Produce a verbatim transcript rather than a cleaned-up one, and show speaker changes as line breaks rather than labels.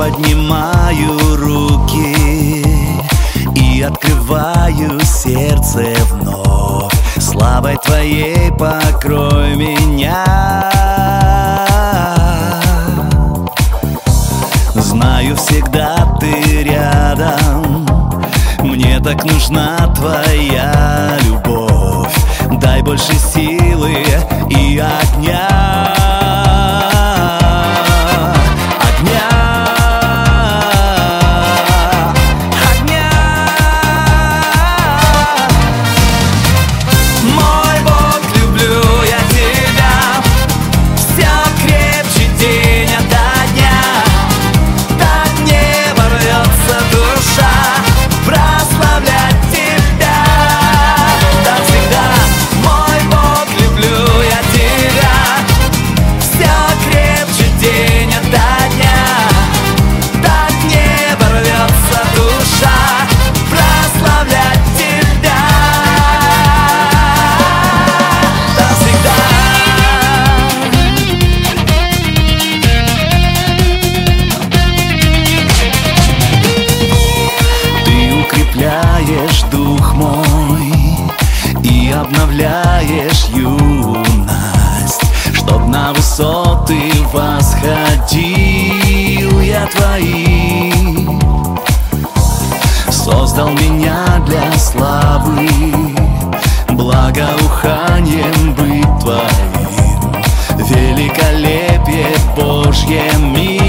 поднимаю руки и открываю сердце вновь. Славой Твоей покрой меня. Знаю, всегда Ты рядом, мне так нужна Твоя любовь. Дай больше силы и огня. Дух мой и обновляешь юность, чтоб на высоты восходил я Твои. Создал меня для славы, благоуханием быть Твоим, великолепие Божье мир.